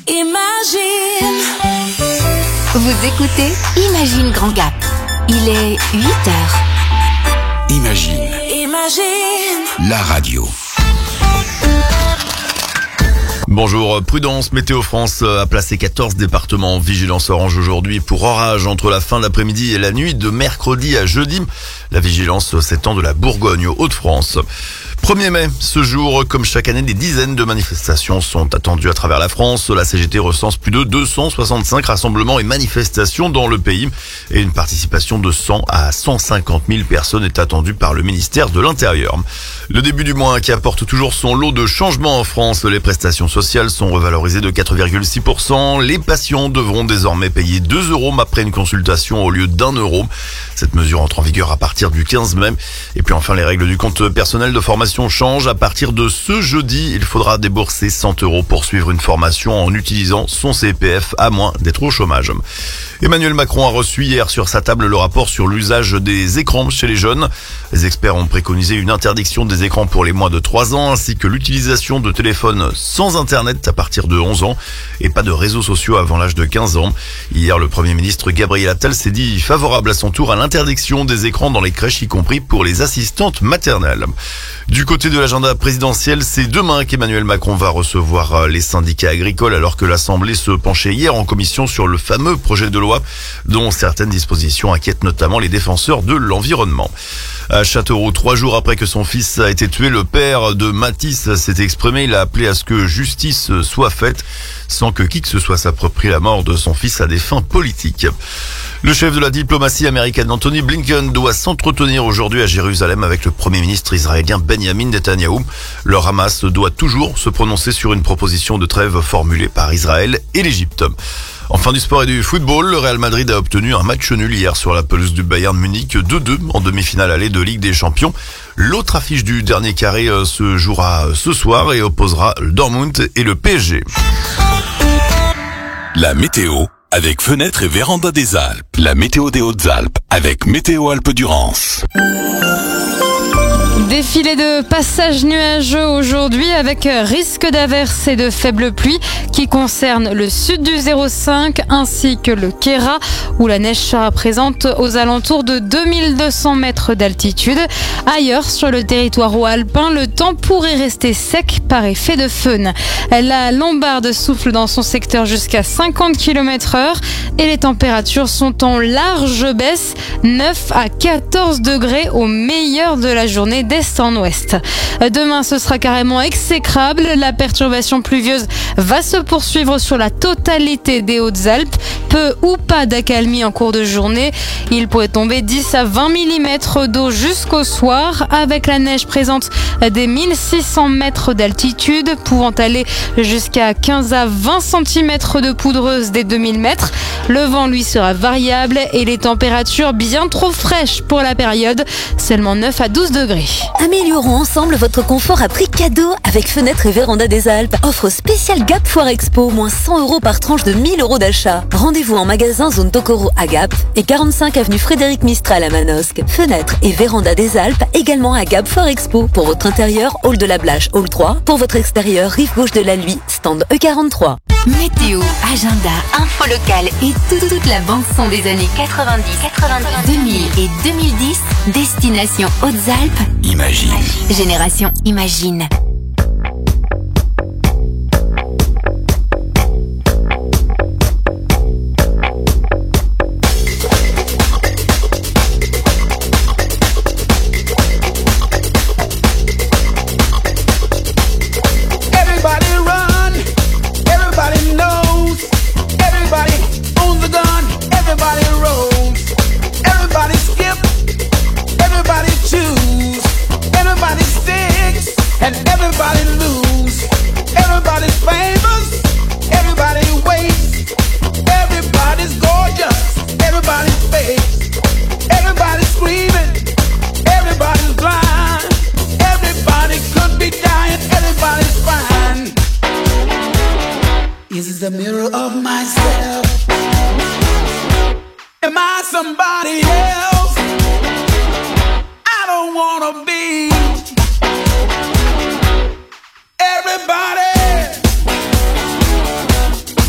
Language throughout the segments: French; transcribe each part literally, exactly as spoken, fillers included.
Imagine. Vous écoutez Imagine Grand Gap. Il est huit heures. Imagine. Imagine. La radio. Bonjour, Prudence, Météo France a placé quatorze départements en vigilance orange aujourd'hui pour orage entre la fin de l'après-midi et la nuit de mercredi à jeudi. La vigilance s'étend de la Bourgogne aux Hauts-de-France. premier mai, ce jour, comme chaque année, des dizaines de manifestations sont attendues à travers la France. La C G T recense plus de deux cent soixante-cinq rassemblements et manifestations dans le pays. Et une participation de cent à cent cinquante mille personnes est attendue par le ministère de l'Intérieur. Le début du mois qui apporte toujours son lot de changements en France. Les prestations sociales sont revalorisées de quatre virgule six pour cent. Les patients devront désormais payer deux euros après une consultation au lieu d'un euro. Cette mesure entre en vigueur à partir du quinze mai. Et puis enfin, les règles du compte personnel de formation changent. À partir de ce jeudi, il faudra débourser cent euros pour suivre une formation en utilisant son C P F à moins d'être au chômage. Emmanuel Macron a reçu hier sur sa table le rapport sur l'usage des écrans chez les jeunes. Les experts ont préconisé une interdiction des écrans pour les moins de trois ans ainsi que l'utilisation de téléphones sans internet à partir de onze ans et pas de réseaux sociaux avant l'âge de quinze ans. Hier, le Premier ministre Gabriel Attal s'est dit favorable à son tour à l'interdiction des écrans dans les crèches, y compris pour les assistantes maternelles. Du côté de l'agenda présidentiel, c'est demain qu'Emmanuel Macron va recevoir les syndicats agricoles alors que l'Assemblée se penchait hier en commission sur le fameux projet de loi dont certaines dispositions inquiètent notamment les défenseurs de l'environnement. À Châteauroux, trois jours après que son fils a été tué, le père de Mathis s'est exprimé. Il a appelé à ce que justice soit faite sans que qui que ce soit s'approprie la mort de son fils à des fins politiques. Le chef de la diplomatie américaine, Anthony Blinken, doit s'entretenir aujourd'hui à Jérusalem avec le premier ministre israélien Benjamin Netanyahou. Le Hamas doit toujours se prononcer sur une proposition de trêve formulée par Israël et l'Égypte. Enfin, du sport et du football, le Real Madrid a obtenu un match nul hier sur la pelouse du Bayern Munich, deux deux en demi-finale allée de Ligue des Champions. L'autre affiche du dernier carré se jouera ce soir et opposera le Dortmund et le P S G. La météo avec Fenêtres et Véranda des Alpes. La météo des Hautes-Alpes avec Météo Alpes-Durance. Défilé de passage nuageux aujourd'hui avec risque d'averses et de faibles pluies qui concernent le sud du zéro cinq ainsi que le Queyras où la neige sera présente aux alentours de deux mille deux cents mètres d'altitude. Ailleurs sur le territoire haut-alpin, le temps pourrait rester sec par effet de feune. La Lombarde souffle dans son secteur jusqu'à cinquante kilomètres heure et les températures sont en large baisse, neuf à quatorze degrés au meilleur de la journée d'est en ouest. Demain, ce sera carrément exécrable. La perturbation pluvieuse va se poursuivre sur la totalité des Hautes-Alpes. Peu ou pas d'accalmie en cours de journée. Il pourrait tomber dix à vingt millimètres d'eau jusqu'au soir, avec la neige présente des mille six cents mètres d'altitude, pouvant aller jusqu'à quinze à vingt centimètres de poudreuse des deux mille mètres. Le vent, lui, sera variable et les températures bien trop fraîches pour la période, seulement neuf à douze degrés. Améliorons ensemble votre confort à prix cadeau avec Fenêtres et Véranda des Alpes. Offre spéciale Gap Foire Expo, moins cent euros par tranche de mille euros d'achat. Rendez-vous en magasin zone Tokoro à Gap et quarante-cinq avenue Frédéric Mistral à Manosque. Fenêtres et Véranda des Alpes également à Gap Foire Expo. Pour votre intérieur, hall de la Blache, hall trois. Pour votre extérieur, rive gauche de la Luy, stand E quarante-trois. Météo, agenda, info locale et tout- toute la bande-son des années quatre-vingt-dix, quatre-vingt-dix, deux mille et deux mille dix. Destination Hautes-Alpes. Imagine. Génération Imagine. Everybody run, everybody knows, everybody owns a gun, everybody rolls, everybody skip, everybody choose, everybody sticks, and everybody lose, everybody's famous, everybody waits, everybody's gorgeous, everybody's fake, everybody's screaming, everybody's blind, everybody could be dying, everybody's fine. Is the mirror of myself? Am I somebody else? I don't wanna be. Everybody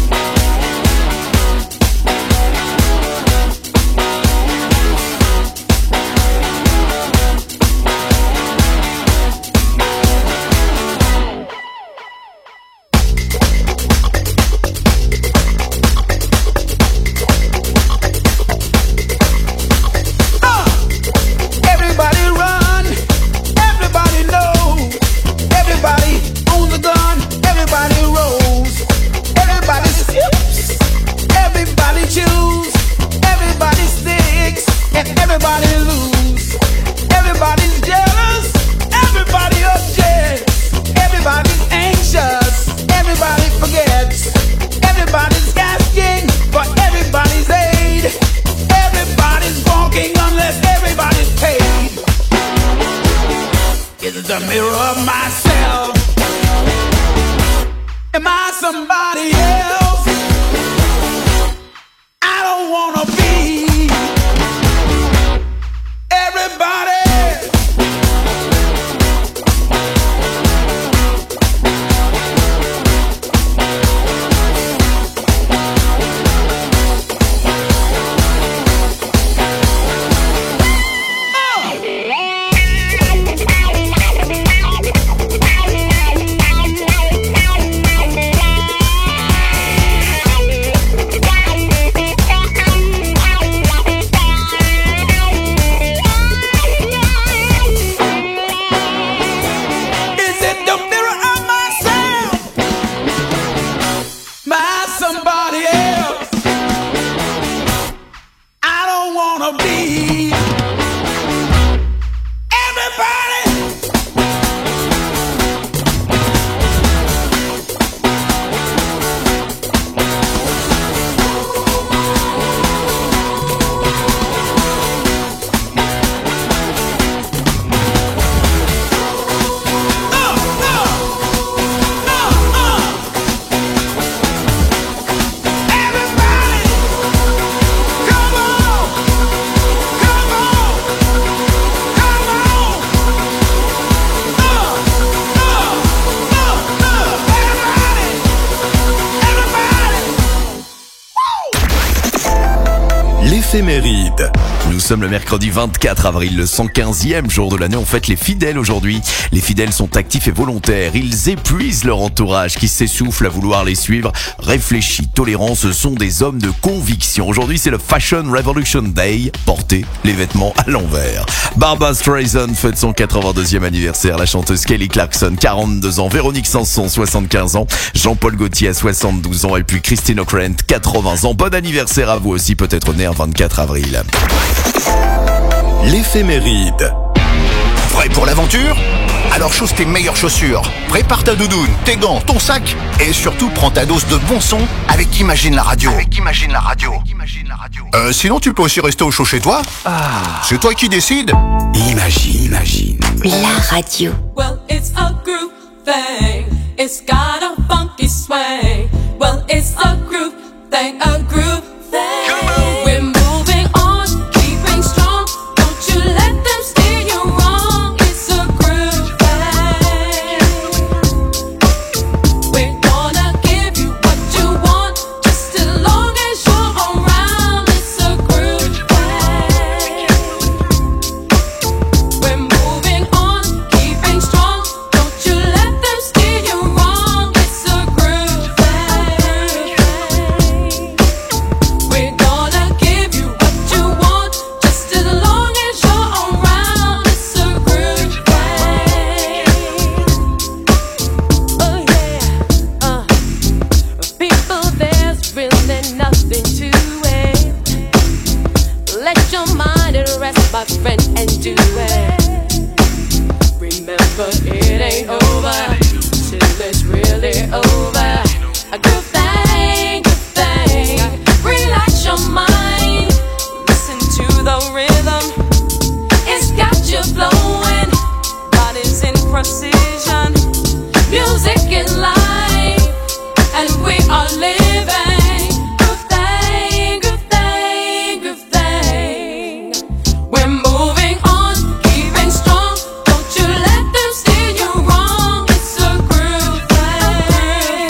the mirror of myself. Am I somebody else? I don't wanna be everybody. Éphéméride. Nous sommes le mercredi vingt-quatre avril, le cent quinzième jour de l'année. On fête les fidèles aujourd'hui. Les fidèles sont actifs et volontaires. Ils épuisent leur entourage qui s'essouffle à vouloir les suivre. Réfléchis, tolérants, ce sont des hommes de conviction. Aujourd'hui, c'est le Fashion Revolution Day. Portez les vêtements à l'envers. Barbra Streisand fête son quatre-vingt-deuxième anniversaire. La chanteuse Kelly Clarkson, quarante-deux ans. Véronique Sanson, soixante-quinze ans. Jean-Paul Gaultier à soixante-douze ans. Et puis Christine O'Krent, quatre-vingts ans. Bon anniversaire à vous aussi, peut-être né un vingt-quatre avril. L'éphéméride. Prêt pour l'aventure? Alors chausse tes meilleures chaussures, prépare ta doudoune, tes gants, ton sac et surtout prends ta dose de bon son avec Imagine la radio. Avec Imagine la radio. Imagine la radio. Euh, sinon tu peux aussi rester au chaud chez toi. Ah. C'est toi qui décides. Imagine, imagine. La radio. Well, it's a groove thing. It's got a funky swing. Well, it's a groove thing, a groove thing. Come on. We're moving on, keeping strong. Don't you let them steer you wrong. It's a groove thing. We're gonna give you what you want, just as long as you're around. It's a groove thing. We're moving on, keeping strong. Don't you let them steer you wrong. It's a groove thing. We're gonna give you what you want, just as long as you're around. It's a groove thing. Oh yeah, uh, people, there's really nothing to it. Let your mind rest, my friend, and do it. Remember, it ain't over till it's really over. A good thing, good thing. Relax your mind, listen to the rhythm. It's got you flowing, body's in precision. Music is life, and we are living. Good thing, good thing, good thing. We're moving on, keeping strong. Don't you let them steer you wrong. It's a groove thing.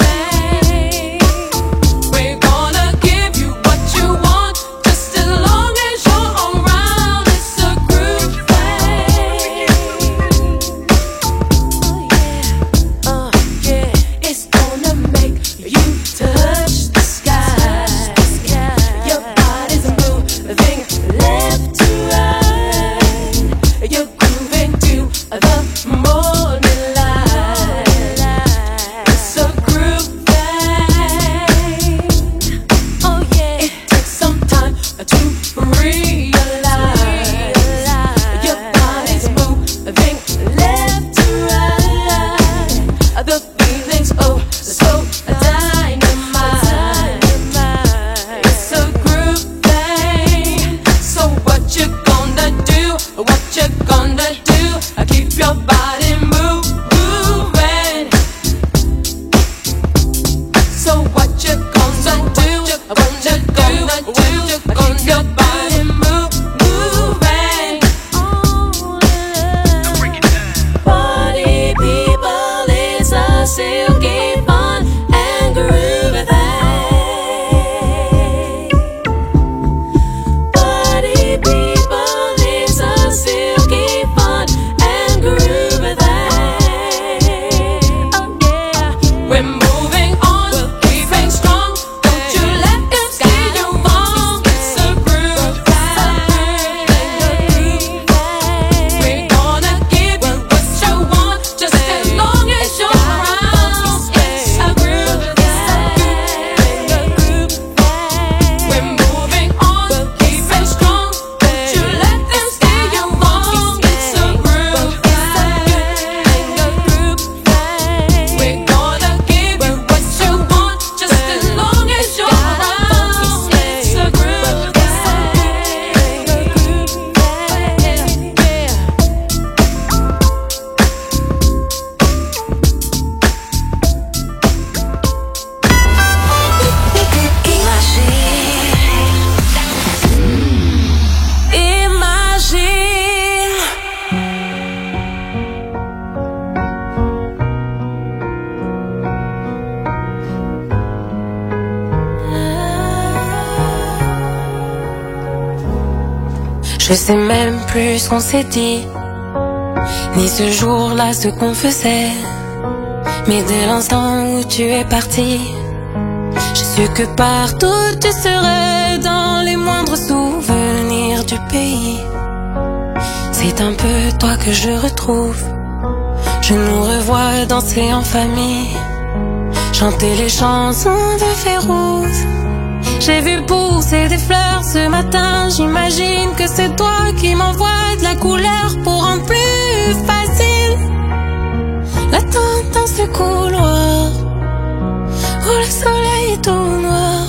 Je sais même plus ce qu'on s'est dit, ni ce jour-là ce qu'on faisait. Mais dès l'instant où tu es parti, j'ai su que partout tu serais, dans les moindres souvenirs du pays. C'est un peu toi que je retrouve. Je nous revois danser en famille, chanter les chansons de Férouz. J'ai vu pousser des fleurs ce matin, j'imagine que c'est toi qui m'envoies de la couleur pour rendre plus facile l'attente dans ce couloir où le soleil est tout noir.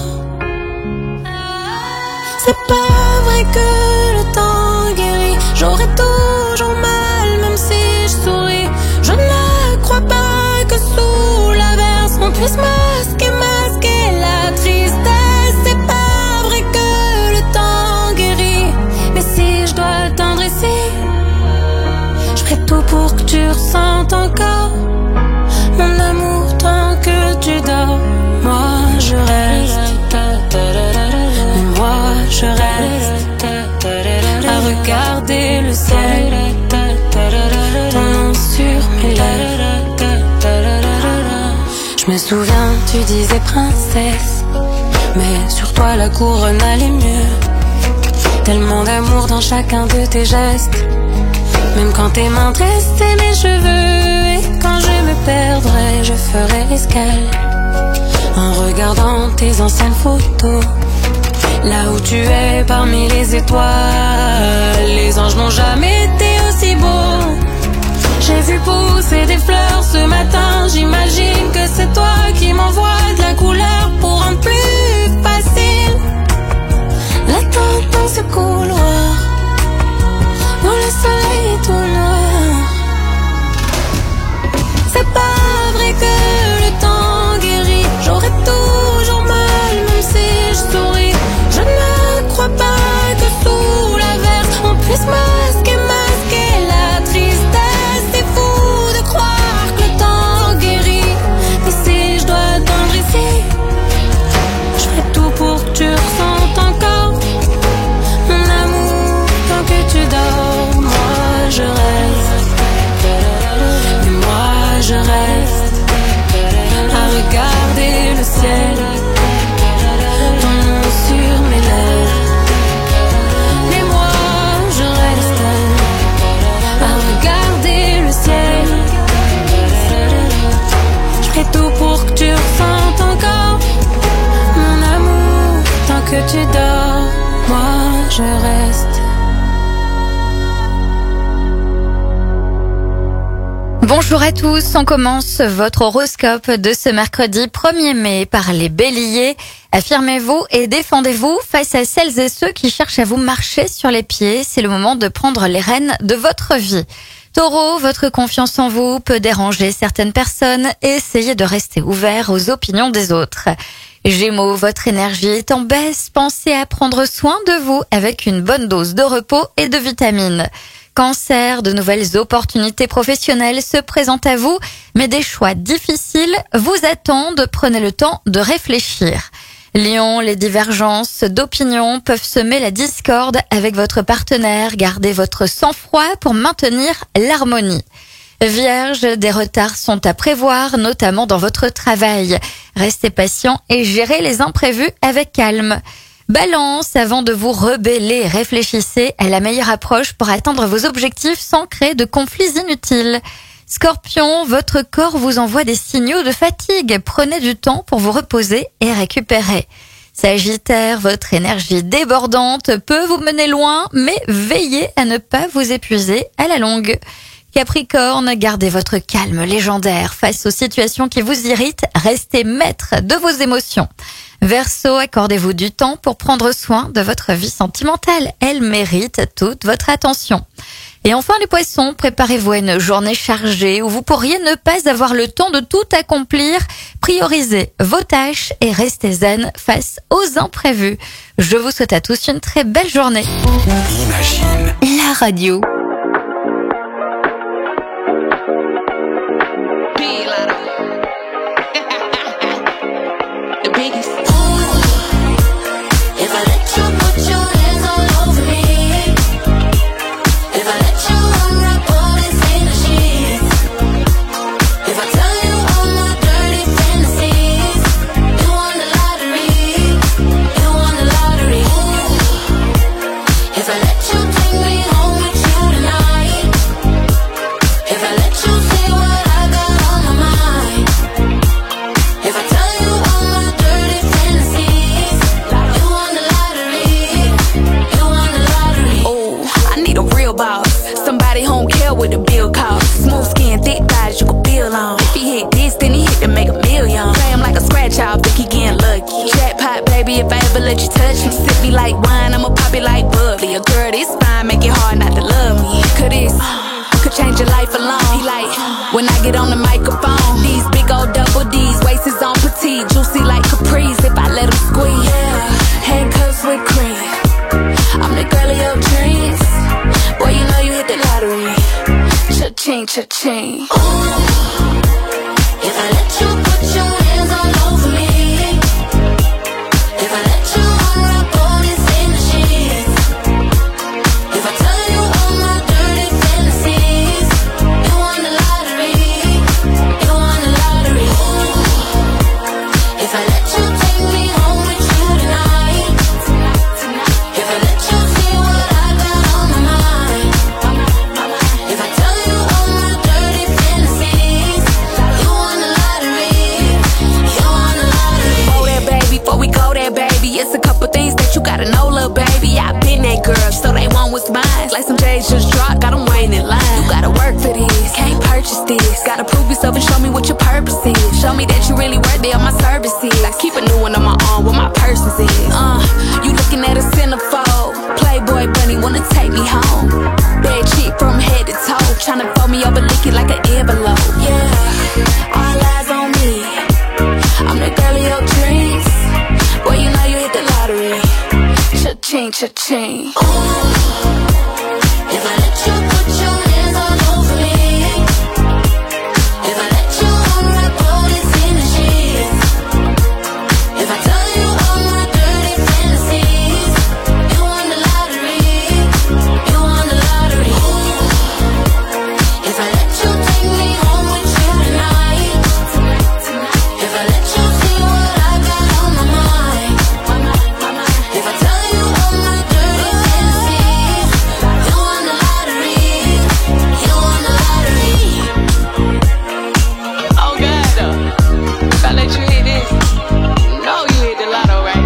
C'est pas vrai que le temps guérit, j'aurai toujours mal même si je souris. Je ne crois pas que sous l'averse on puisse masquer, masquer la tristesse. C'est pas vrai que le temps guérit, mais si je dois attendre ici, je ferai tout pour que tu ressentes encore mon amour tant que tu dors. Moi je reste, mais moi je reste à regarder le ciel, ton nom sur mes lèvres. Je me souviens, tu disais princesse, mais sur toi la couronne allait mieux. Tellement d'amour dans chacun de tes gestes, même quand tes mains dressaient mes cheveux. Et quand je me perdrai, je ferai escale en regardant tes anciennes photos. Là où tu es parmi les étoiles, les anges n'ont jamais été aussi beaux. J'ai vu pousser des fleurs ce matin, j'imagine que c'est toi qui m'envoies de la couleur pour rendre plus facile l'attente dans ce couloir où le soleil est tout noir. C'est pas vrai que le temps guérit, j'aurai toujours mal même si je souris. Je ne crois pas que sous l'averse on puisse masquer, masquer la tristesse. C'est fou de croire que le temps guérit, mais si je dois attendre ici, je ferai tout pour que tu ressentes encore mon amour tant que tu dors. Moi je reste, mais moi je reste à regarder le ciel, ton nom sur mes lèvres. Mais moi je reste à regarder le ciel. Je ferai tout pour que tu ressentes encore mon amour tant que tu dors. Moi je reste. Bonjour à tous, on commence votre horoscope de ce mercredi premier mai par les béliers. Affirmez-vous et défendez-vous face à celles et ceux qui cherchent à vous marcher sur les pieds. C'est le moment de prendre les rênes de votre vie. Taureau, votre confiance en vous peut déranger certaines personnes et essayez de rester ouvert aux opinions des autres. Gémeaux, votre énergie est en baisse, pensez à prendre soin de vous avec une bonne dose de repos et de vitamines. Cancer, de nouvelles opportunités professionnelles se présentent à vous, mais des choix difficiles vous attendent, prenez le temps de réfléchir. Lion, les divergences d'opinion peuvent semer la discorde avec votre partenaire, gardez votre sang-froid pour maintenir l'harmonie. Vierge, des retards sont à prévoir, notamment dans votre travail. Restez patient et gérez les imprévus avec calme. Balance, avant de vous rebeller, réfléchissez à la meilleure approche pour atteindre vos objectifs sans créer de conflits inutiles. Scorpion, votre corps vous envoie des signaux de fatigue. Prenez du temps pour vous reposer et récupérer. Sagittaire, votre énergie débordante peut vous mener loin, mais veillez à ne pas vous épuiser à la longue. Capricorne, gardez votre calme légendaire face aux situations qui vous irritent, restez maître de vos émotions. Verseau, accordez-vous du temps pour prendre soin de votre vie sentimentale, elle mérite toute votre attention. Et enfin les poissons, préparez-vous à une journée chargée où vous pourriez ne pas avoir le temps de tout accomplir. Priorisez vos tâches et restez zen face aux imprévus. Je vous souhaite à tous une très belle journée. Imagine La radio. If I let you put your hands all over me, lucky. Jackpot, baby, if I ever let you touch me. Sip me like wine, I'ma pop it like bubbly. A girl this fine, make it hard not to love me. Cause this could change your life alone. He like, when I get on the microphone, these big old double D's, waist is on petite, juicy like Capri's if I let them squeeze. Yeah, handcuffs with cream, I'm the girl of your dreams. Boy, you know you hit the lottery. Cha-ching, cha-ching. Ooh, if I let you put your hands all over me, if I let you unwrap all this in the sheets, if I tell you all my dirty fantasies, you won the lottery, you won the lottery. Ooh, if I let you take me home with you tonight, if I let you see what I got on my mind, if I tell you all my dirty fantasies, you won the lottery, you won the lottery. Oh there, baby, before we go there, baby, it's a couple things that you gotta know, little baby. I've been that girl, so they want what's mine. Like some J's just dropped, got them waiting in line. You gotta work for this, can't purchase this. Gotta prove yourself and show me what your purpose is. Show me that you really worthy of my services. I keep a new one on my arm, what my purpose is. Uh, you looking at a centerfold, Playboy bunny wanna take me home. Bad chick from head to toe, tryna fold me up and lick it like an envelope. Yeah, all eyes on me, I'm the girl of your dreams. Boy, you know you hit the lottery. Cha-ching, cha-ching. Ooh, if I let you put your hands all over me, if I let you unwrap all this in the sheets, if I tell you all my dirty fantasies, you won the lottery, you won the lottery. Ooh, if I let you take me home with you tonight, if I let you see what I got on my mind, if I tell you all my dirty fantasies, you won the lottery, you won the lottery. Oh God, uh, if I let you hit this, you know you hit the lotto, right?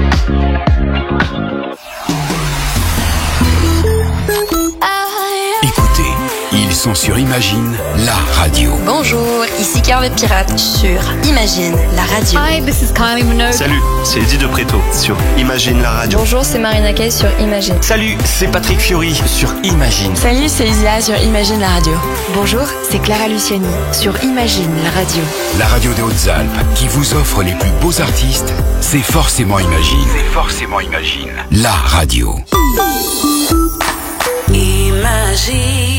Écoutez, ils sont sur Imagine, la radio. Bonjour, ici Carve Pirate sur Imagine, la radio. Hi, this is Kylie Minogue. Salut, c'est Eddie de Préto sur Imagine, la radio. Bonjour, c'est Marina Kaye sur Imagine. Salut, c'est Patrick Fiori sur Imagine. Salut, c'est Isia sur Imagine, la radio. Bonjour, c'est Clara Luciani sur Imagine, la radio. La radio des Hautes-Alpes qui vous offre les plus beaux artistes, c'est forcément Imagine. C'est forcément Imagine. La radio. Imagine.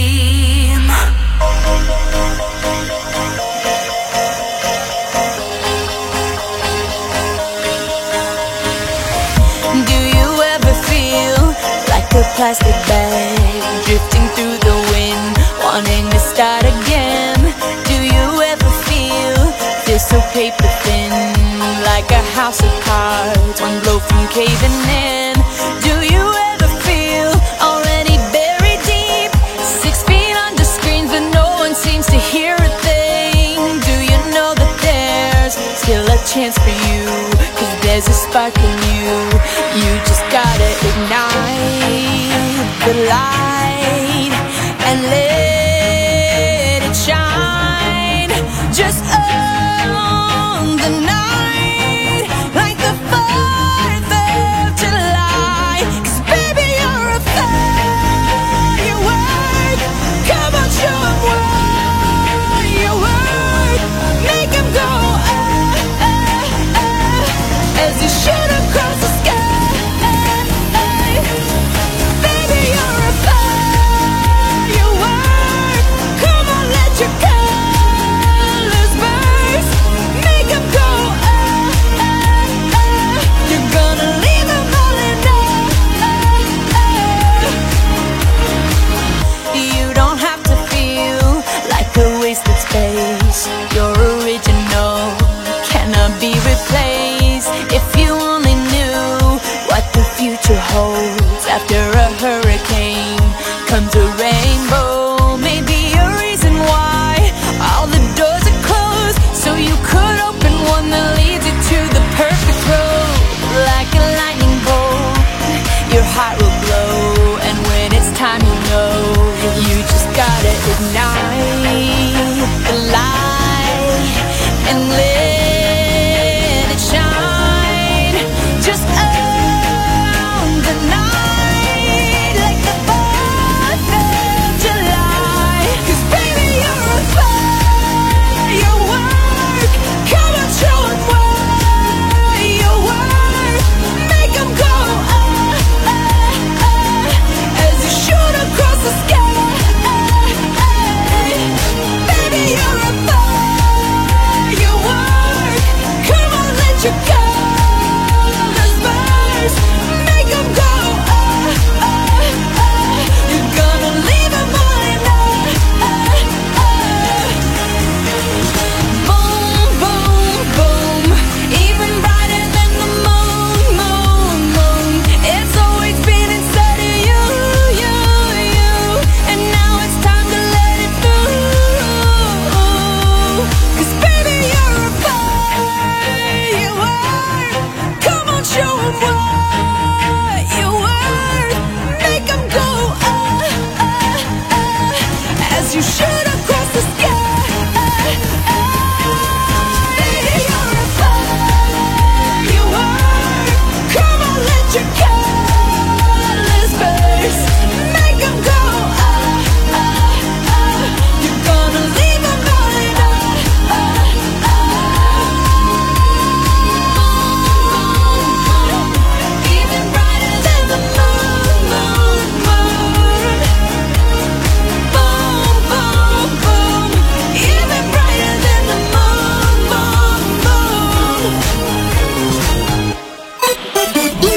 Do you ever feel like a plastic bag drifting through the wind, wanting to start again? Do you ever feel this so paper thin, like a house of cards, one blow from caving in? Do you ever feel already buried deep, six feet under screens but no one seems to hear a thing? Do you know that there's still a chance for you, 'cause there's a spark in you, you just gotta ignite the light and let it shine, just on the night, like the fourth of July, 'cause baby you're a firework, come on show 'em what you work, make 'em go ah, ah, ah, as you shoot across the sky. Baby you're a firework, come on let your colors burst, make 'em go ah, ah, ah, you're gonna leave 'em all in ah, ah. You don't have to feel like a wasted space, your original cannot be replaced. If you only knew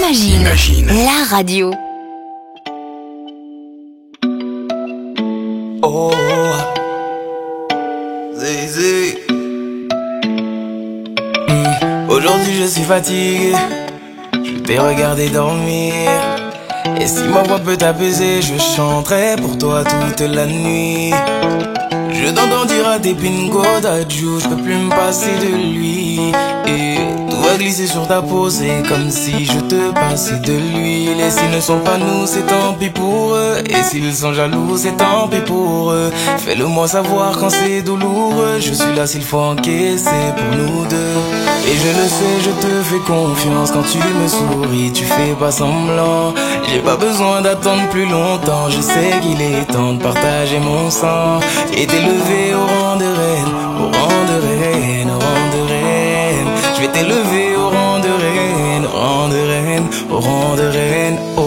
Imagine, Imagine. la radio. Oh, Zézé. Hmm, Aujourd'hui je suis fatigué, je t'ai regardé dormir. Et si ma voix peut t'apaiser, je chanterai pour toi toute la nuit. Je t'entends dire à tes pingo d'adieu, je peux plus me passer de lui. Et tout va glisser sur ta peau, c'est comme si je te passais de l'huile. Et s'ils ne sont pas nous, c'est tant pis pour eux. Et s'ils sont jaloux, c'est tant pis pour eux. Fais-le moi savoir quand c'est douloureux. Je suis là s'il faut encaisser pour nous deux. Et je le sais, je te fais confiance quand tu me souris, tu fais pas semblant. J'ai pas besoin d'attendre plus longtemps, je sais qu'il est temps de partager mon sang. Et t'élever au rang de reine, au rang de reine, au rang de reine. Je vais t'élever au rang de reine, au rang de reine, au rang de reine, oh.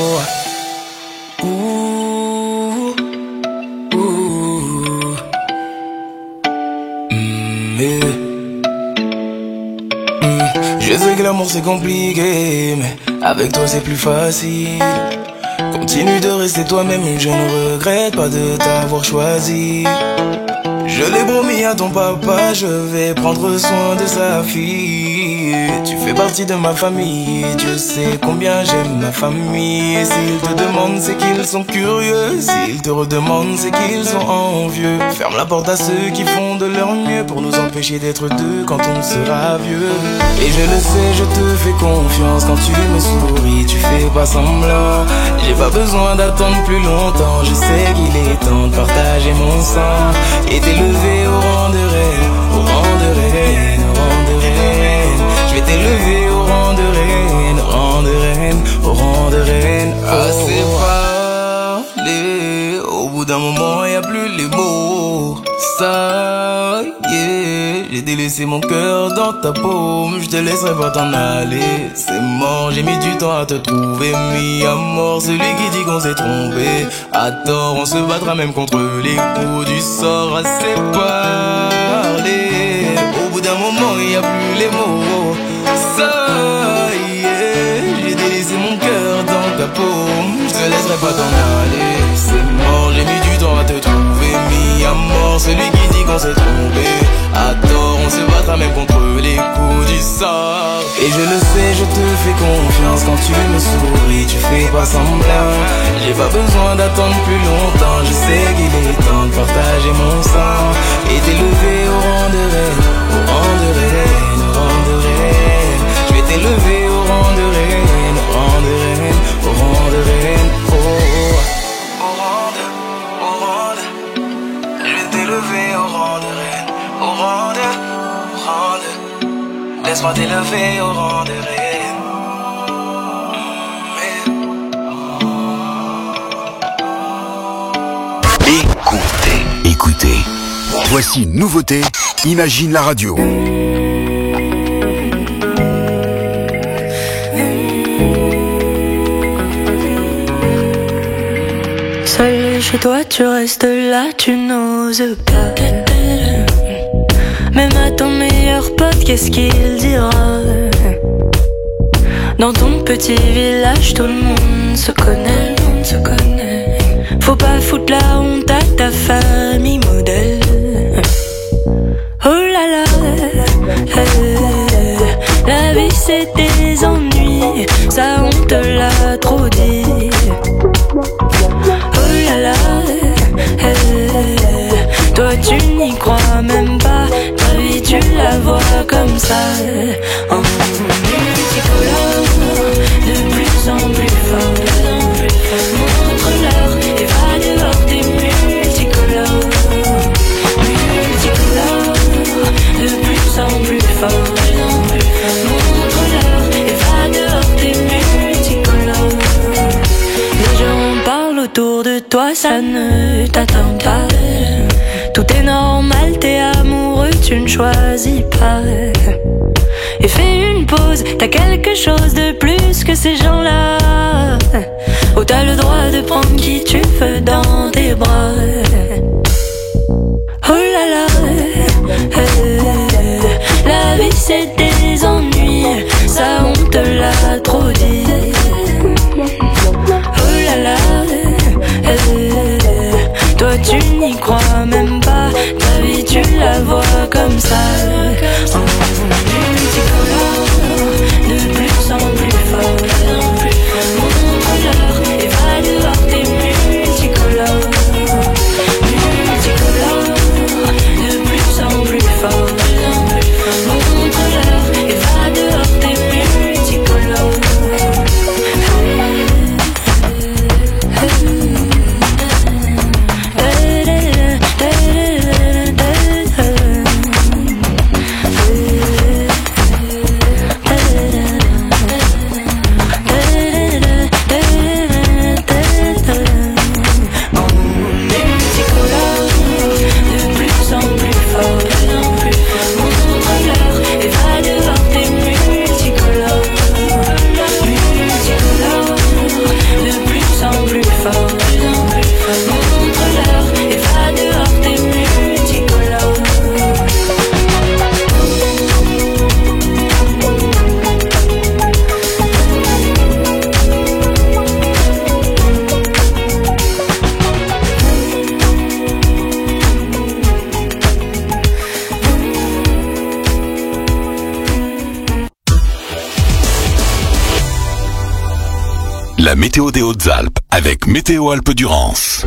Ouh, ouh. Mm, yeah. Je sais que l'amour c'est compliqué, mais avec toi c'est plus facile. Continue de rester toi-même, je ne regrette pas de t'avoir choisi. Je l'ai promis à ton papa, je vais prendre soin de sa fille. Tu fais partie de ma famille, Dieu sait combien j'aime ma famille. Et s'ils te demandent, c'est qu'ils sont curieux. S'ils te redemandent, c'est qu'ils sont envieux. Ferme la porte à ceux qui font de leur mieux pour nous empêcher d'être deux quand on sera vieux. Et je le sais, je te fais confiance quand tu me souris, tu fais pas semblant. J'ai pas besoin d'attendre plus longtemps, je sais qu'il est temps de partager mon sang. Et t'élever au rang de reine, au rang de reine, au rang de reine. Je vais t'élever au rang de reine, au rang de reine, au rang de reine. Assez parlé, au bout d'un moment y a plus les mots. Ça y est, j'ai délaissé mon cœur dans ta paume. Je te laisserai pas t'en aller, c'est mort. J'ai mis du temps à te trouver, mis à mort celui qui dit qu'on s'est trompé. À tort, on se battra même contre les coups du sort. Assez parlé, au bout d'un moment y a plus les mots. Ça y est, j'ai délaissé mon cœur dans ta paume. Je te laisserai pas t'en aller, c'est mort. J'ai mis du temps à te trouver, mis à mort celui qui dit qu'on s'est trompé. À tort, on se battra même contre les coups du sort. Et je le sais, je te fais confiance quand tu me souris, tu fais pas semblant. J'ai pas besoin d'attendre plus longtemps, je sais qu'il est temps de partager mon sang. Et t'élever au rang de reine, au rang de reine, au rang de reine. Je vais t'élever au rang de reine, au rang de reine, au rang de reine, oh. Au rang de, au rang de. Je vais t'élever au rang de reine, au rang de, au rang de. Laisse-moi t'élever au rang de reine. Écoutez, écoutez. Voici une nouveauté, Imagine la radio. Seul chez toi, tu restes là, tu n'oses pas. Même à ton meilleur pote, qu'est-ce qu'il dira? Dans ton petit village, tout le monde se connaît, le monde se connaît. Faut pas foutre la honte à ta famille modèle. Oh là là, euh, la vie c'est des ennuis, ça on te l'a trop dit. Oh là là, euh, toi tu n'y crois même pas, ta vie tu la vois comme ça. En multicolore, de plus en plus fort. Montre-leur et va dehors tes multicolores. Multicolores, de plus en plus fort. Montre-leur et va dehors tes multicolores. Les gens parlent autour de toi, ça ne t'atteint pas. Tout est normal, t'es amoureux, tu ne choisis pas. Et fais une pause, t'as quelque chose de plus que ces gens-là. Oh, t'as le droit de prendre qui tu veux dans tes bras. Oh là là, euh, la vie c'est des ennuis, ça on te l'a trop dit. La météo des Hautes-Alpes avec Météo Alpes-Durance.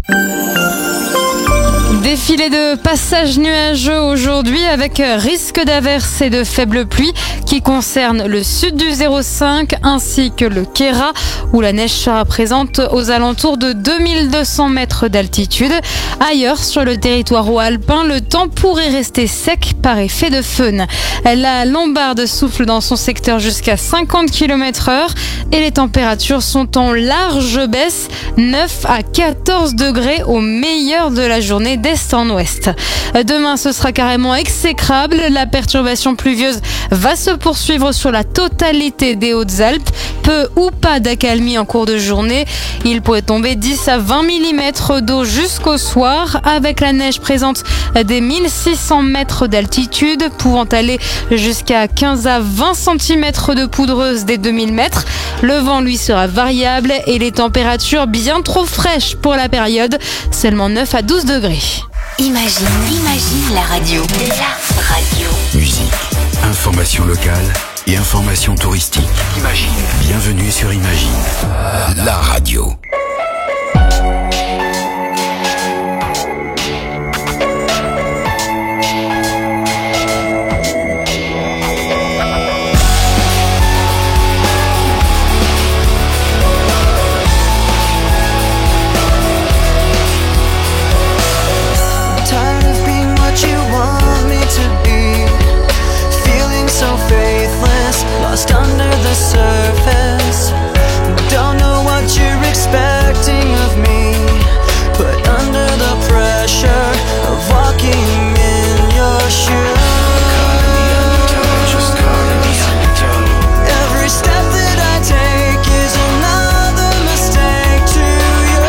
Défilé de passages nuageux aujourd'hui avec risque d'averses et de faibles pluies qui concernent le sud du zéro cinq ainsi que le Queyras où la neige sera présente aux alentours de deux mille deux cents mètres d'altitude. Ailleurs sur le territoire haut-alpin, le temps pourrait rester sec par effet de föhn. La Lombarde souffle dans son secteur jusqu'à cinquante kilomètres heure et les températures sont en large baisse, neuf à quatorze degrés au meilleur de la journée d'est en ouest. Demain, ce sera carrément exécrable. La perturbation pluvieuse va se poursuivre sur la totalité des Hautes-Alpes. Peu ou pas d'accalmie en cours de journée. Il pourrait tomber dix à vingt millimètres d'eau jusqu'au soir, avec la neige présente des mille six cents mètres d'altitude, pouvant aller jusqu'à quinze à vingt centimètres de poudreuse des deux mille mètres. Le vent, lui, sera variable et les températures bien trop fraîches pour la période, seulement neuf à douze degrés. Imagine, imagine la radio. La radio. Musique, information locale et information touristique. Imagine. Bienvenue sur Imagine, la radio. Lost under the surface. Don't know what you're expecting of me, but under the pressure of walking in your shoes, every step that I take is another mistake to you.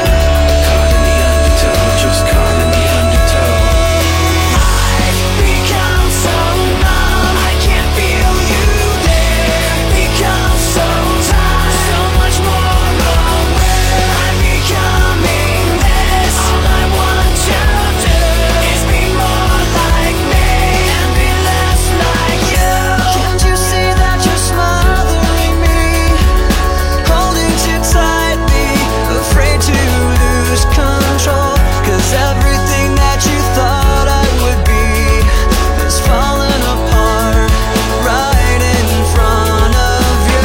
I've become so numb, I can't feel you there. Become so tired, so much more aware. I'm becoming this. All I want to do is be more like me and be less like you. Can't you see that you're smothering me, holding too tightly, afraid to lose control? 'Cause everything that you thought I would be is falling apart right in front of you.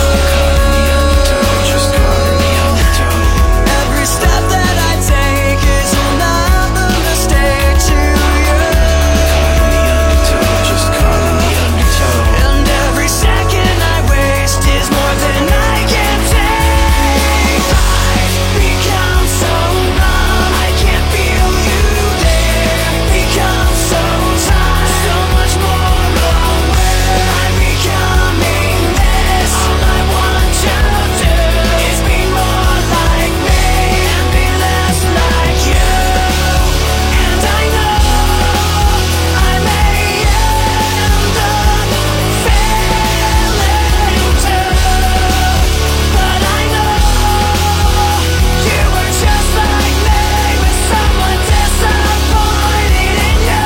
Every step that I take is another mistake to you. And every second I waste is more than I can take. I've become so numb, I can't feel you there. Become so tired, so much more aware. I'm becoming this. All I want to do is be more like me and be less like you. And I know I may end up failing too, but I know you were just like me, with someone disappointed in you.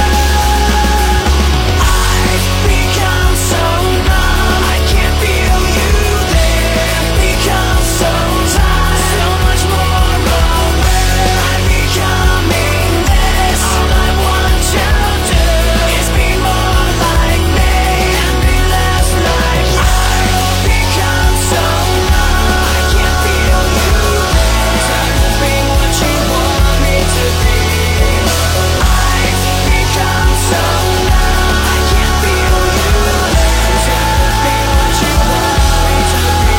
I've become so numb, I can't feel you there. Become so tired, so much more aware. I'm becoming this. All I want to do is be more like me and be less like you. I've become so numb, I can't feel you there. Tired of being what you want me to be. I've become so numb, I can't feel you there. Tired of being what you want me to be.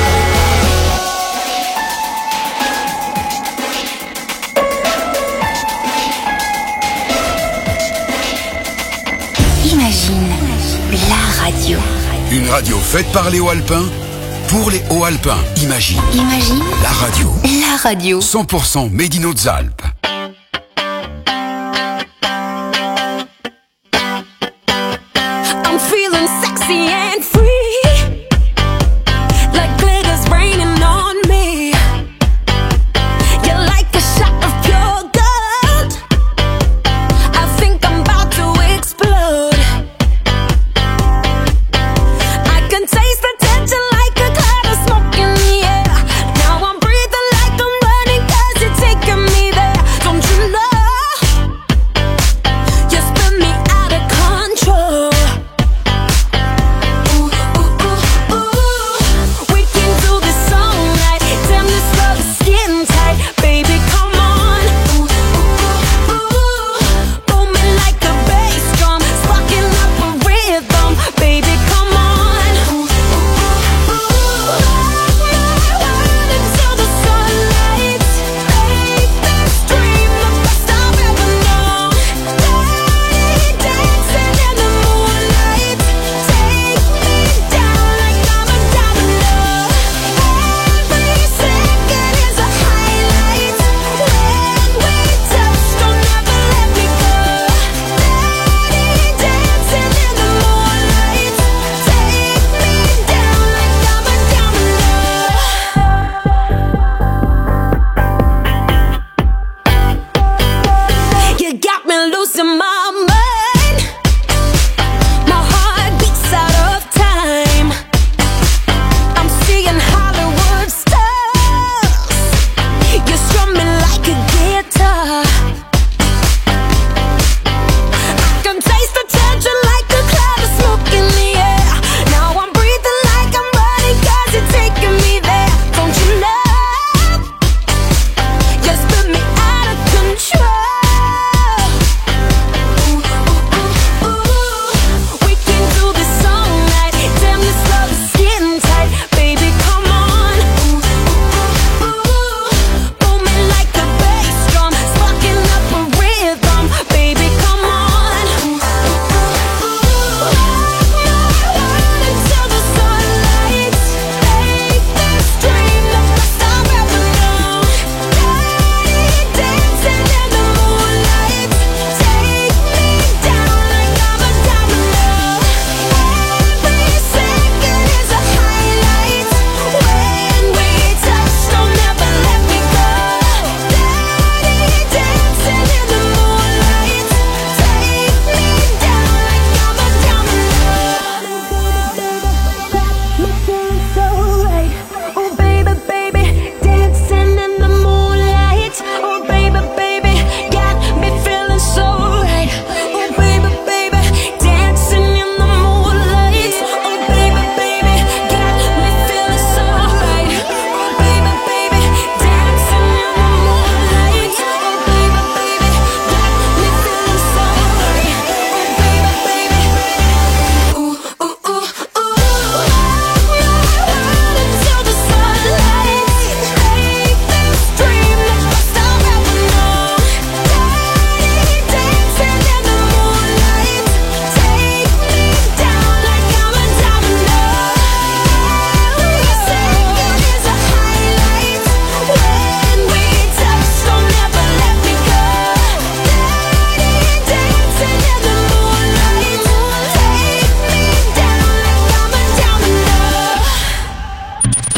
Imagine la radio. Une radio faite par les Hauts-Alpins, pour les Hauts-Alpins. Imagine, Imagine la radio. la radio. cent pour cent made in Hautes-Alpes. I'm feeling sexy and free, like glitter's raining on me. You're like a shot of pure gold. I think I'm about to explode. I can taste the tension like a cloud of smoke in the air.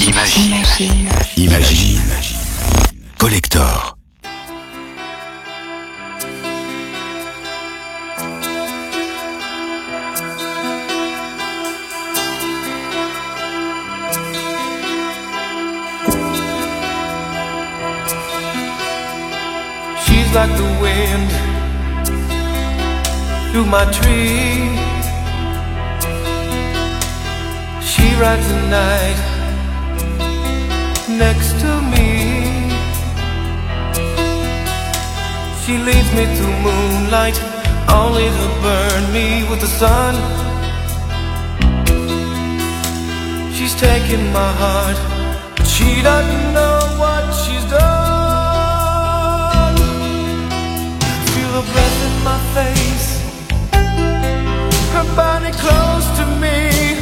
Imagine. Imagine. Collector. She's like the wind through my tree. She rides the night next to me. She leads me to moonlight, only to burn me with the sun. She's taking my heart, but she doesn't know what she's done. Feel her breath in my face, her body close to me.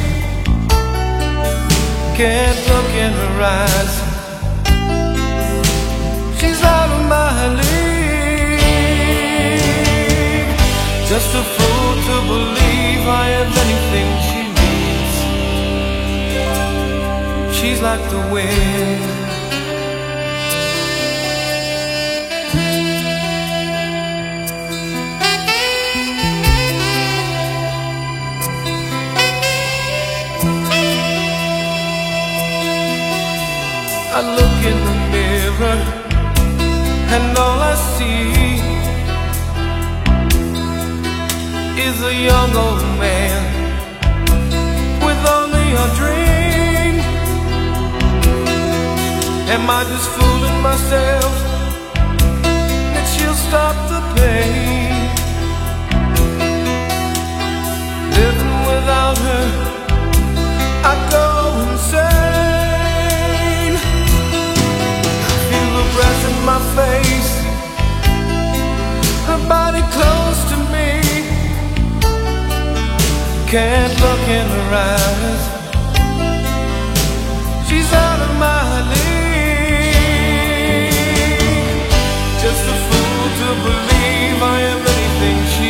Can't look in her eyes, she's out of my league. Just a fool to believe I have anything she needs. She's like the wind. I look in the mirror and all I see is a young old man with only a dream. Am I just fooling myself that she'll stop the pain? Living without her, I go insane. Feel the breath in my face, her body close to me. Can't look in her eyes, she's out of my league. Just a fool to believe I am anything she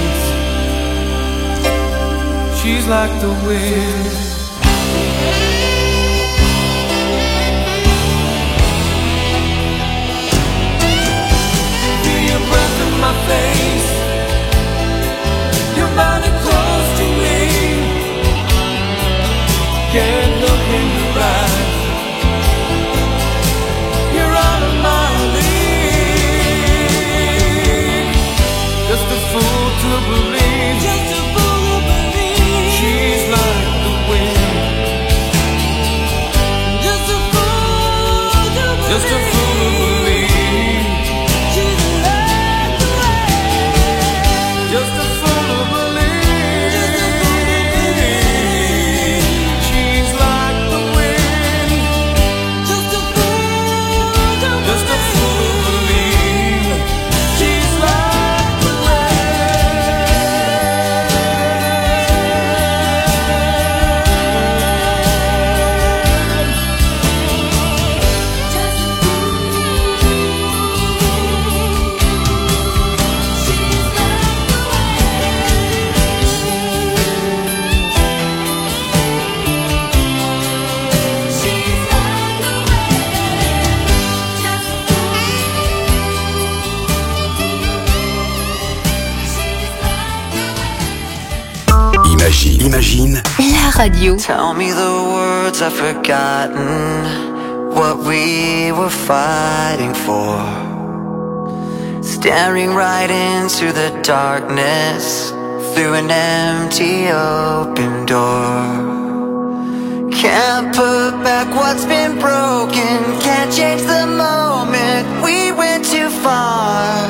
needs. She's like the wind. My face, your body close to me. Can't look in your eyes, you're out of my league. Just a fool to believe, just a fool to believe. She's like the wind. Just a fool to believe. Just a fool to believe. Imagine. Imagine. La radio. Tell me the words I've forgotten, what we were fighting for. Staring right into the darkness, through an empty open door. Can't put back what's been broken, can't change the moment we went too far.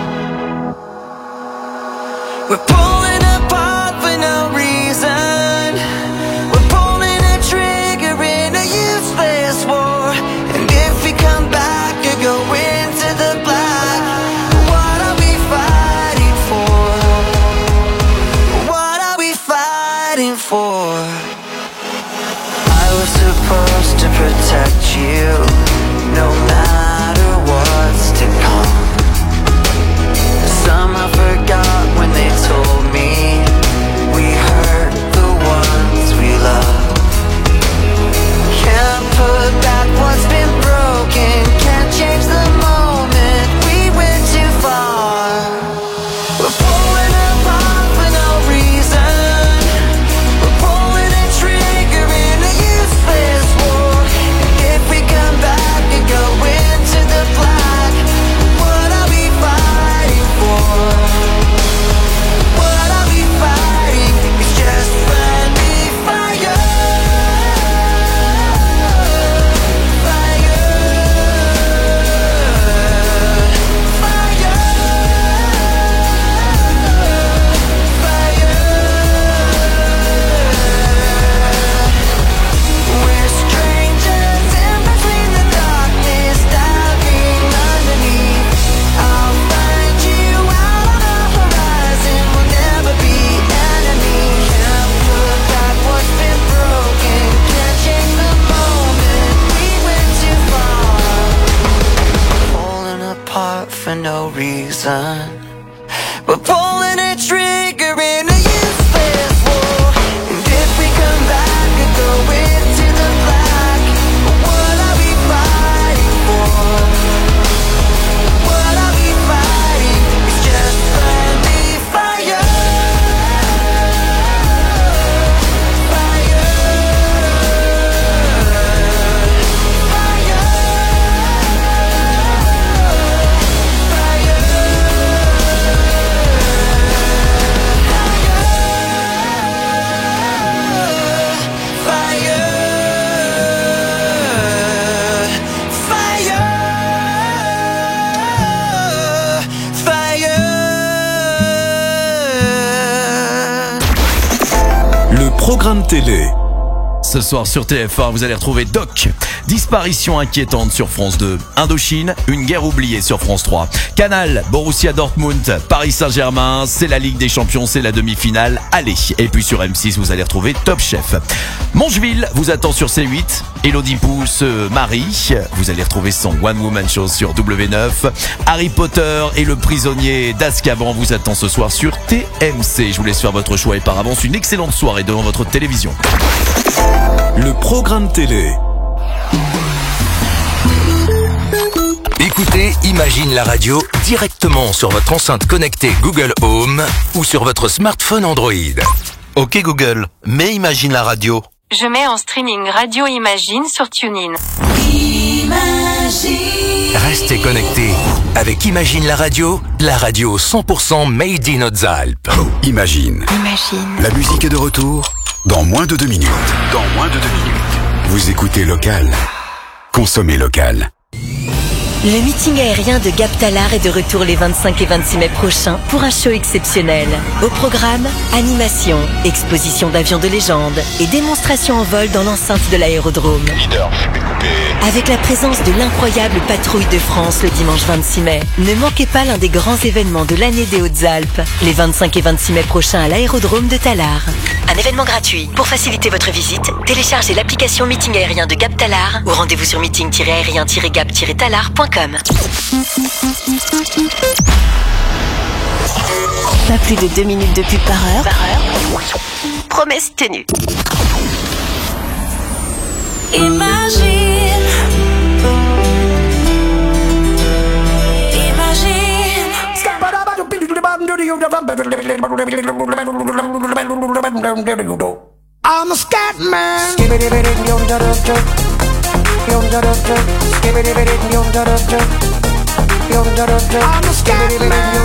We're pulling apart for no reason, we're pulling a trigger in a useless war. And if we come back or go into the black, what are we fighting for? What are we fighting for? I was supposed to protect you, no matter what's to come. Somehow forgot when they told me no reason. We're pulling a trigger in a useless war. And if we come back and go into the black, what are we fighting for? What are we fighting? It's just friendly fire. Le programme télé. Ce soir sur T F un, vous allez retrouver Doc. Disparition inquiétante sur France deux. Indochine, une guerre oubliée sur France trois. Canal, Borussia Dortmund, Paris Saint-Germain, c'est la Ligue des Champions, c'est la demi-finale. Allez. Et puis sur M six, vous allez retrouver Top Chef. Mongeville vous attend sur C huit. Elodie Pou se marie. Vous allez retrouver son One Woman Show sur W neuf. Harry Potter et le prisonnier d'Azkaban vous attend ce soir sur T M C. Je vous laisse faire votre choix et par avance une excellente soirée devant votre télévision. Le programme télé. Écoutez Imagine la radio directement sur votre enceinte connectée Google Home ou sur votre smartphone Android. Ok Google, mets Imagine la radio. Je mets en streaming Radio Imagine sur TuneIn. Imagine. Restez connectés avec Imagine la radio, la radio cent pour cent made in Hautes-Alpes. Imagine. Imagine. La musique est de retour dans moins de deux minutes. Dans moins de deux minutes. Vous écoutez local. Consommez local. Le meeting aérien de Gap Talar est de retour les vingt-cinq et vingt-six mai prochains pour un show exceptionnel. Au programme, animation, exposition d'avions de légende et démonstration en vol dans l'enceinte de l'aérodrome. Avec la présence de l'incroyable patrouille de France le dimanche vingt-six mai. Ne manquez pas l'un des grands événements de l'année des Hautes-Alpes, les vingt-cinq et vingt-six mai prochains à l'aérodrome de Talar. Un événement gratuit. Pour faciliter votre visite, téléchargez l'application Meeting aérien de Gap Talar ou rendez-vous sur meeting aérien gap talar point com. Pas plus de deux minutes de pub par heure. Par heure. Promesse tenue. Imagine. I'm a scat man. I'm a scat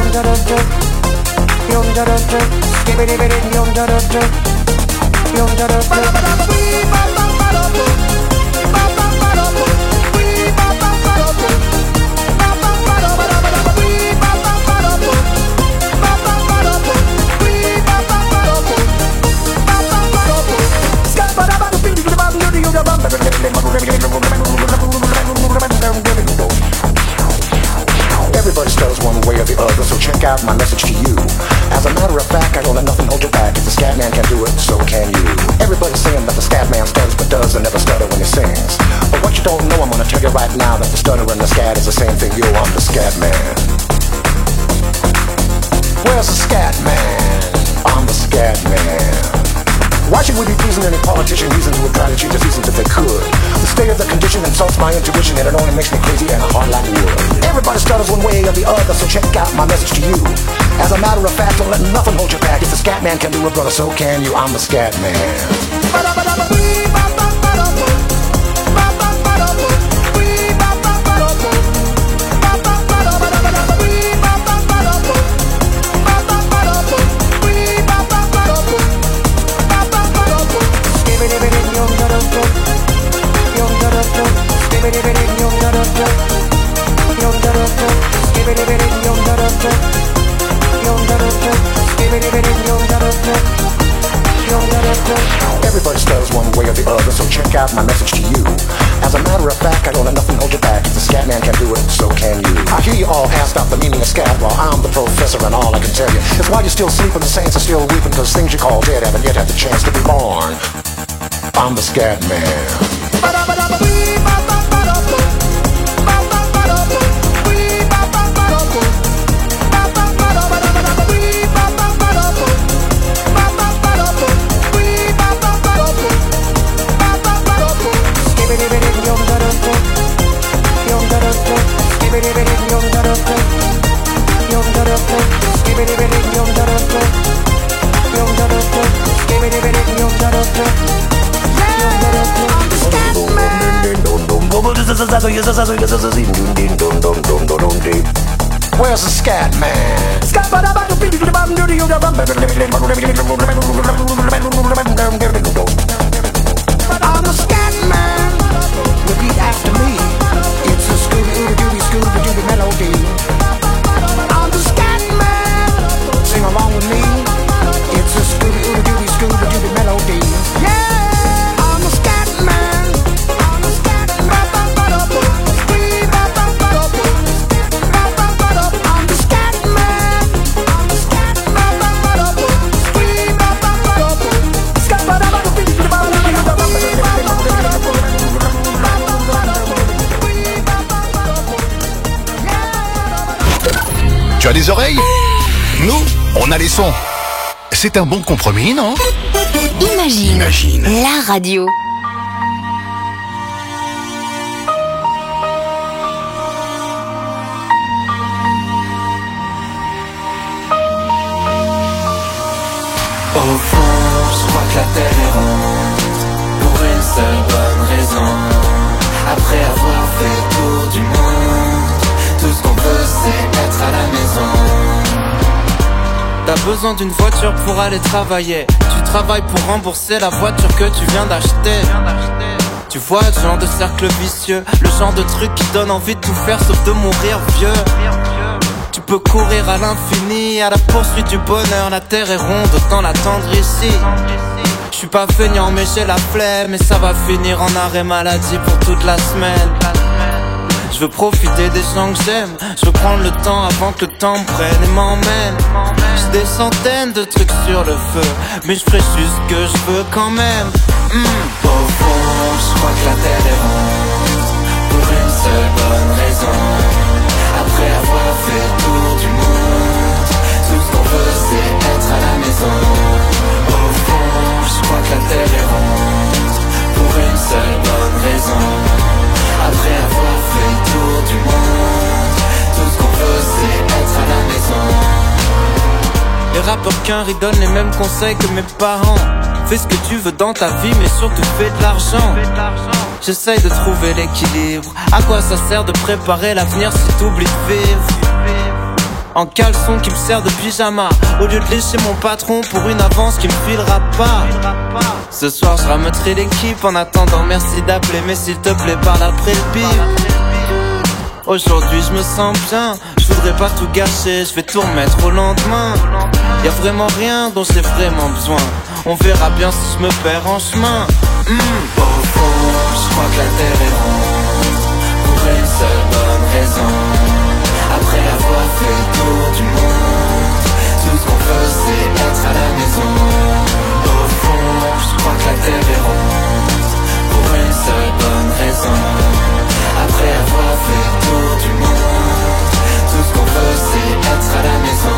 Everybody stutters one way or the other, so check out my message to you. As a matter of fact, I don't let nothing hold you back. If the scat man can do it, so can you. Everybody's saying that the scat man stutters but does and never stutter when he sings. But what you don't know, I'm gonna tell you right now that the stutter and the scat is the same thing. Yo, I'm the scat man. Where's the scat man? I'm the scat man. Why should we be pleasing any politician reasons who would try to cheat the seasons if they could? The state of the condition insults my intuition and it only makes me crazy and hard like wood. Everybody stutters one way or the other, so check out my message to you. As a matter of fact, don't let nothing hold you back. If the scat man can do it, brother, so can you. I'm the scat man. Everybody stutters one way or the other, so check out my message to you. As a matter of fact, I don't let nothing hold you back. If the scat man can do it, so can you. I hear you all asked out the meaning of scat, while I'm the professor and all I can tell you is why you're still sleeping, the saints are still weeping, cause things you call dead haven't yet had the chance to be born. I'm the scat man. Where's the scat man? I'm the scat man. Repeat after me. It's a Scooby-Dooby, Scooby-Dooby melody. I'm the scat man. Sing along with me. It's a Scooby-Dooby, Scooby-Dooby melody. Yeah, I'm the scat man. I'm the scat man. I'm the scat man. I'm the scat Tu as des oreilles? Nous, on a les sons. C'est un bon compromis, non? Imagine, Imagine. la radio. Au fond, je crois que la terre est ronde, pour une seule bonne raison. Après avoir fait le tour du monde, tout ce qu'on veut c'est être à la maison. T'as besoin d'une voiture pour aller travailler. Tu travailles pour rembourser la voiture que tu viens d'acheter. Tu vois le genre de cercle vicieux, le genre de truc qui donne envie de tout faire sauf de mourir vieux. Tu peux courir à l'infini, à la poursuite du bonheur. La terre est ronde, autant l'attendre ici. Je suis pas feignant mais j'ai la flemme, et ça va finir en arrêt maladie pour toute la semaine. Je veux profiter des gens que j'aime, je veux prendre le temps avant que le temps me prenne et m'emmène. J'ai des centaines de trucs sur le feu, mais je ferai juste ce que je veux quand même. mmh. Au fond, je crois que la terre est ronde, pour une seule bonne raison. Après avoir fait le tour du monde, tout ce qu'on veut c'est être à la maison. Au fond, je crois que la terre est ronde, pour une seule bonne raison. Après avoir fait le tour du monde, tout ce qu'on veut c'est être à la maison. Les rappeurs qu'un donnent les mêmes conseils que mes parents. Fais ce que tu veux dans ta vie, mais surtout fais de l'argent. J'essaye de trouver l'équilibre. À quoi ça sert de préparer l'avenir si t'oublies de vivre? En caleçon qui me sert de pyjama, au lieu de lécher mon patron pour une avance qui me filera pas. Ce soir je rameuterai l'équipe. En attendant merci d'appeler, mais s'il te plaît parle après le bip. Aujourd'hui je me sens bien, je voudrais pas tout gâcher, je vais tout remettre au lendemain. Y'a vraiment rien dont j'ai vraiment besoin, on verra bien si je me perds en chemin. mmh. Au fond, je crois que la terre est ronde, pour une seule bonne raison. Après avoir fait le tour du monde, tout ce qu'on veut c'est être à la maison. Au fond, je crois que la terre est ronde, pour une seule bonne raison. Après avoir fait le tour du monde, tout ce qu'on veut c'est être à la maison.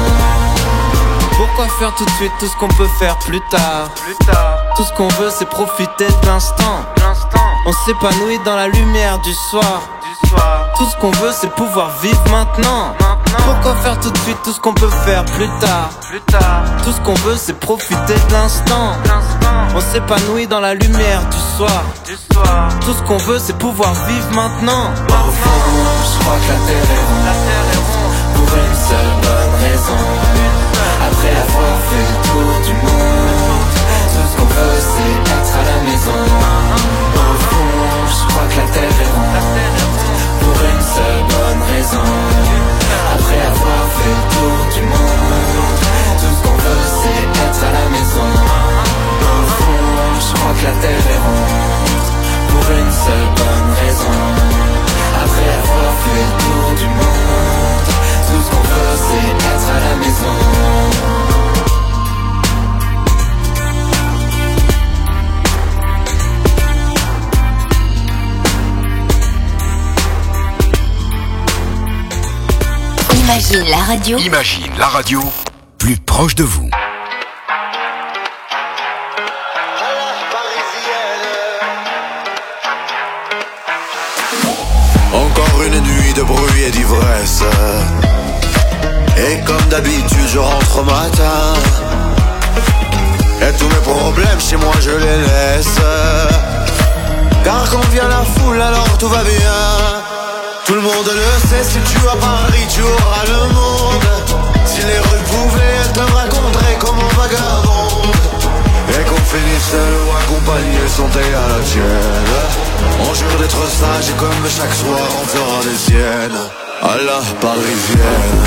Pourquoi faire tout de suite tout ce qu'on peut faire plus tard? Plus tard. Tout ce qu'on veut c'est profiter de l'instant. On s'épanouit dans la lumière du soir. Du soir. Tout ce qu'on veut c'est pouvoir vivre maintenant. Maintenant. Pourquoi faire tout de suite tout ce qu'on peut faire plus tard? Plus tard. Tout ce qu'on veut c'est profiter de l'instant. On s'épanouit dans la lumière du soir. Du soir. Tout ce qu'on veut c'est pouvoir vivre maintenant. Au fond, je crois que la terre est ronde, pour une seule bonne raison. Après avoir fait le tour du monde, tout ce qu'on veut c'est être à la maison. Au fond, je crois que la terre est ronde, pour une seule bonne raison. Après avoir fait le tour du monde, tout ce qu'on veut c'est être à la maison. Au fond, je crois que la terre est ronde, pour une seule bonne raison. Après avoir fait le tour du monde, tout ce qu'on veut c'est être à la maison. Imagine la radio. Imagine la radio plus proche de vous. Encore une nuit de bruit et d'ivresse, et comme d'habitude je rentre au matin, et tous mes problèmes chez moi je les laisse. Car quand vient la foule alors tout va bien. Tout le monde le sait, si tu as Paris tu auras le monde. Si les rues pouvaient, elles te raconteraient comme un vagabond. Et qu'on finisse seul ou accompagné, santé à la tienne. On jure d'être sage et comme chaque soir on fera des siennes. À la parisienne.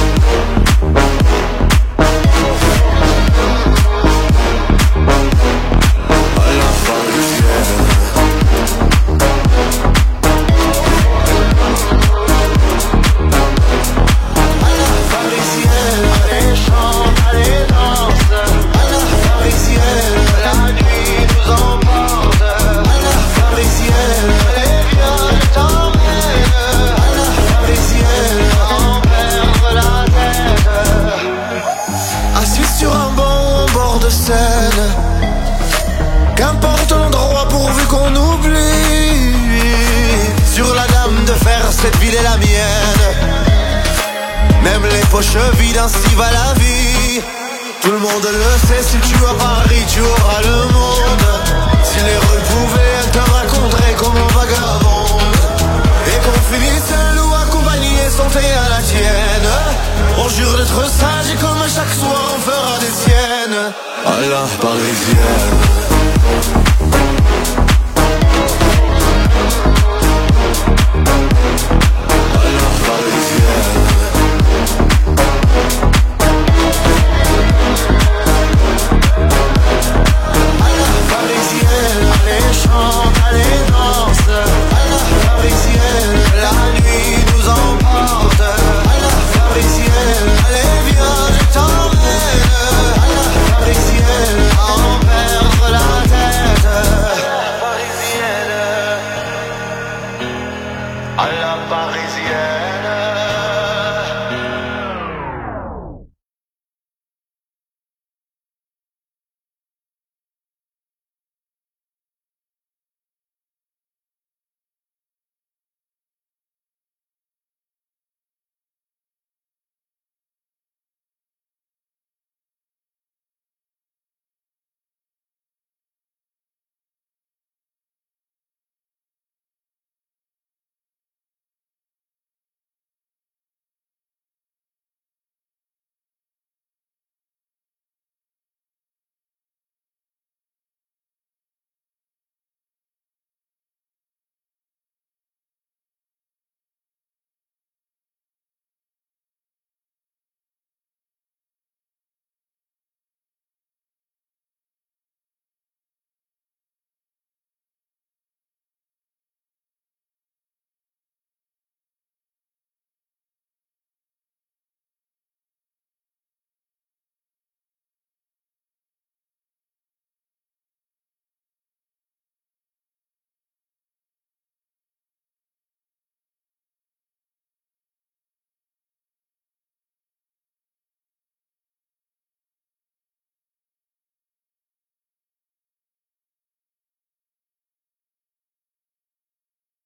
Qu'importe l'endroit pourvu qu'on oublie. Sur la dame de fer, cette ville est la mienne. Même les poches vides, ainsi va la vie. Tout le monde le sait, si tu as Paris, tu auras le monde. Si les rues pouvaient, elles te raconteraient comme un vagabond. Et qu'on finisse seul ou accompagné, santé à la tienne. On jure d'être sage et comme chaque soir on fera des siennes. À la parisienne. À la parisienne.